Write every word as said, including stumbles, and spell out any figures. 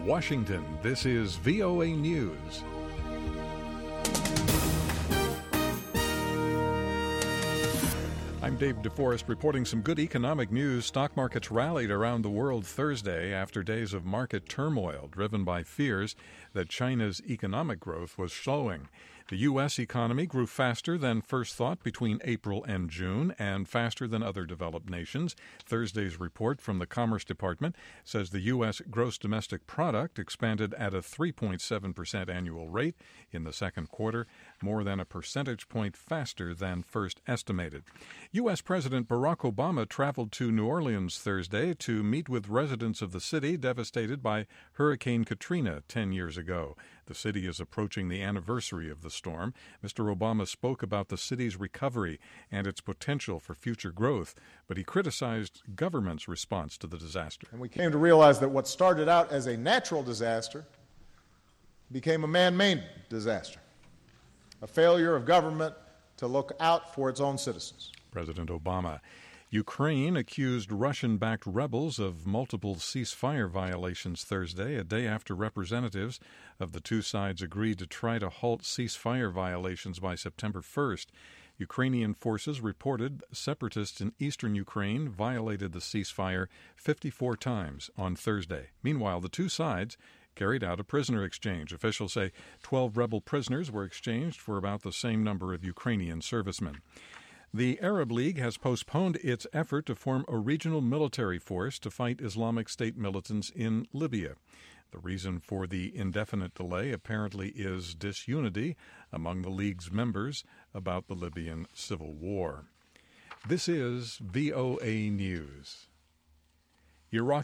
Washington, this is V O A News. I'm Dave DeForest reporting some good economic news. Stock markets rallied around the world Thursday after days of market turmoil driven by fears that China's economic growth was slowing. The U S economy grew faster than first thought between April and June and faster than other developed nations. Thursday's report from the Commerce Department says the U S gross domestic product expanded at a three point seven percent annual rate in the second quarter, more than a percentage point faster than first estimated. U S. President Barack Obama traveled to New Orleans Thursday to meet with residents of the city devastated by Hurricane Katrina ten years ago. The city is approaching the anniversary of the storm. Mister Obama spoke about the city's recovery and its potential for future growth, but he criticized government's response to the disaster. And we came to realize that what started out as a natural disaster became a man-made disaster, a failure of government to look out for its own citizens. President Obama. Ukraine accused Russian-backed rebels of multiple ceasefire violations Thursday, a day after representatives of the two sides agreed to try to halt ceasefire violations by September first. Ukrainian forces reported separatists in eastern Ukraine violated the ceasefire fifty-four times on Thursday. Meanwhile, the two sides carried out a prisoner exchange. Officials say twelve rebel prisoners were exchanged for about the same number of Ukrainian servicemen. The Arab League has postponed its effort to form a regional military force to fight Islamic State militants in Libya. The reason for the indefinite delay apparently is disunity among the League's members about the Libyan civil war. This is V O A News. Iraq